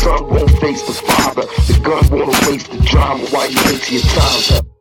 son won't face the father. The gun won't erase the drama while you wait till your time's up.